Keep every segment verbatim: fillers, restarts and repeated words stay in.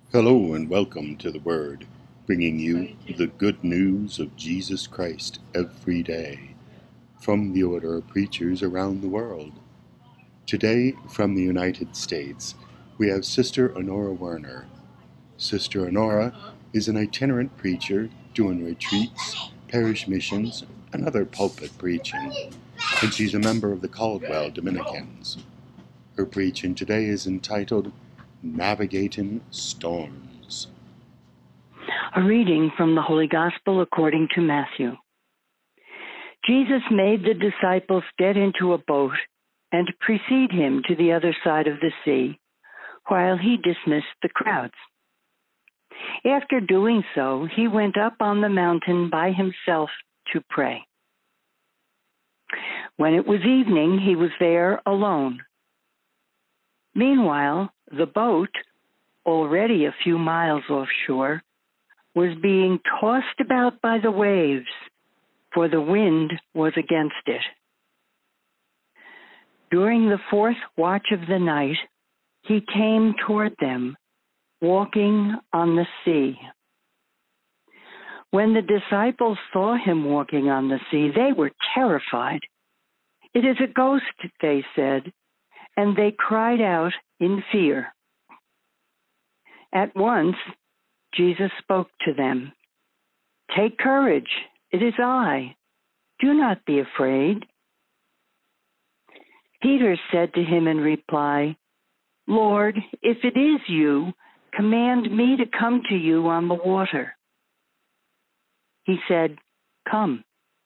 Hello and welcome to the Word, bringing you the good news of Jesus Christ every day from the Order of Preachers around the world. Today, from the United States, we have Sister Honora Werner. Sister Honora is an itinerant preacher doing retreats, parish missions, and other pulpit preaching, and she's a member of the Caldwell Dominicans. Her preaching today is entitled Navigating Storms. A reading from the Holy Gospel according to Matthew. Jesus made the disciples get into a boat and precede him to the other side of the sea, while he dismissed the crowds. After doing so, he went up on the mountain by himself to pray. When it was evening, he was there alone. Meanwhile, the boat, already a few miles offshore, was being tossed about by the waves, for the wind was against it. During the fourth watch of the night, he came toward them, walking on the sea. When the disciples saw him walking on the sea, they were terrified. "It is a ghost," they said, and they cried out in fear. At once, Jesus spoke to them. "Take courage, it is I. Do not be afraid." Peter said to him in reply, "Lord, if it is you, command me to come to you on the water." He said, "Come."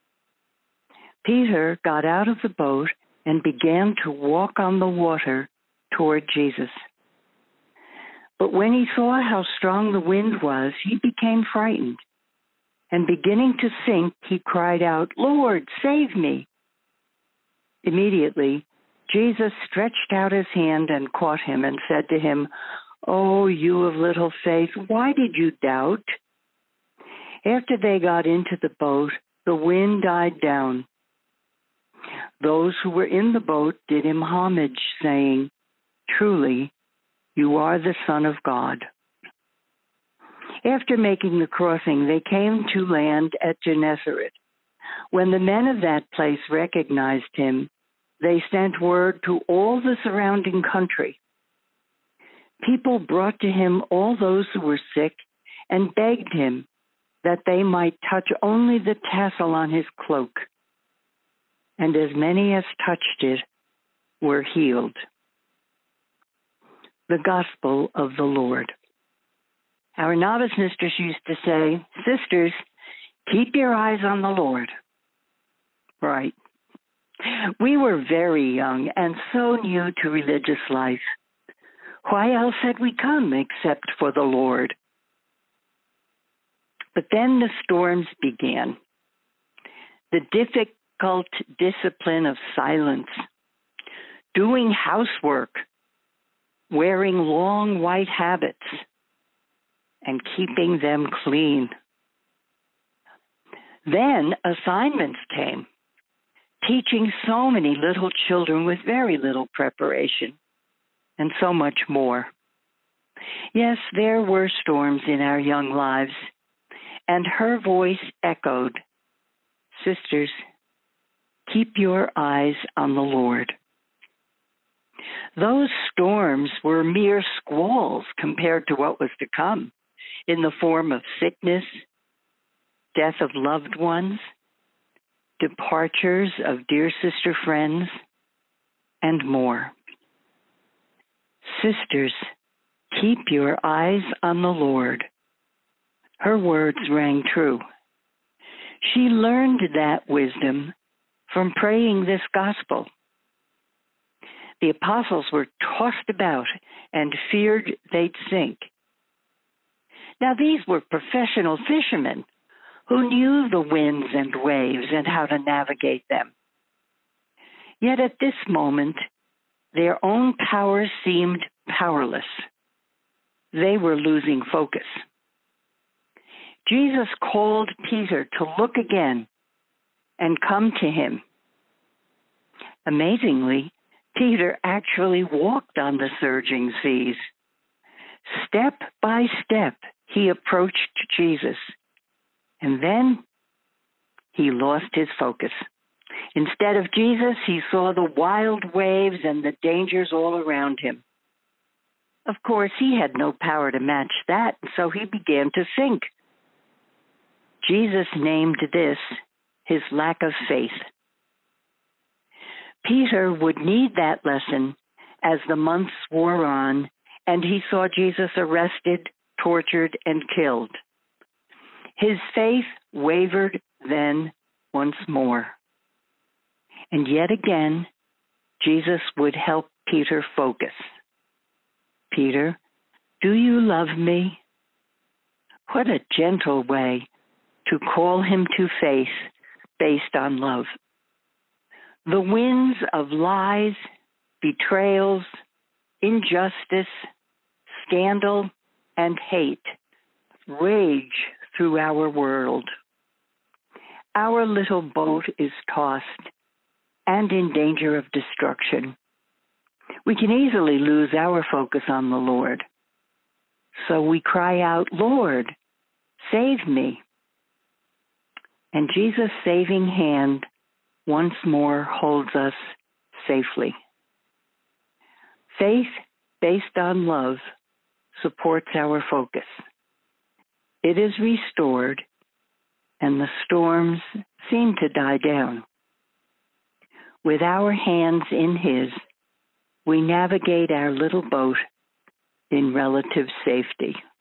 Peter got out of the boat and began to walk on the water toward Jesus. But when he saw how strong the wind was, he became frightened, and beginning to sink, he cried out, "Lord, save me!" Immediately, Jesus stretched out his hand and caught him and said to him, "Oh, you of little faith, why did you doubt?" After they got into the boat, the wind died down. Those who were in the boat did him homage, saying, "Truly, you are the Son of God." After making the crossing, they came to land at Gennesaret. When the men of that place recognized him, they sent word to all the surrounding country. People brought to him all those who were sick and begged him that they might touch only the tassel on his cloak. And as many as touched it were healed. The Gospel of the Lord. Our novice mistress used to say, "Sisters, keep your eyes on the Lord." Right. We were very young and so new to religious life. Why else had we come except for the Lord? But then the storms began. The difficult discipline of silence, doing housework, wearing long white habits, and keeping them clean. Then assignments came, teaching so many little children with very little preparation, and so much more. Yes, there were storms in our young lives, and her voice echoed, "Sisters, keep your eyes on the Lord." Those storms were mere squalls compared to what was to come, in the form of sickness, death of loved ones, departures of dear sister friends, and more. Sisters, keep your eyes on the Lord. Her words rang true. She learned that wisdom from praying this gospel. The apostles were tossed about and feared they'd sink. Now, these were professional fishermen who knew the winds and waves and how to navigate them. Yet at this moment, their own powers seemed powerless. They were losing focus. Jesus called Peter to look again and come to him. Amazingly, Peter actually walked on the surging seas. Step by step, he approached Jesus, and then he lost his focus. Instead of Jesus, he saw the wild waves and the dangers all around him. Of course, he had no power to match that, so he began to sink. Jesus named this his lack of faith. Peter would need that lesson as the months wore on, and he saw Jesus arrested, tortured, and killed. His faith wavered then once more. And yet again, Jesus would help Peter focus. Peter, do you love me? What a gentle way to call him to faith based on love. The winds of lies, betrayals, injustice, scandal, and hate rage through our world. Our little boat is tossed and in danger of destruction. We can easily lose our focus on the Lord. So we cry out, Lord, save me. And Jesus' saving hand once more holds us safely. Faith based on love supports our focus. It is restored, and the storms seem to die down. With our hands in His, we navigate our little boat in relative safety.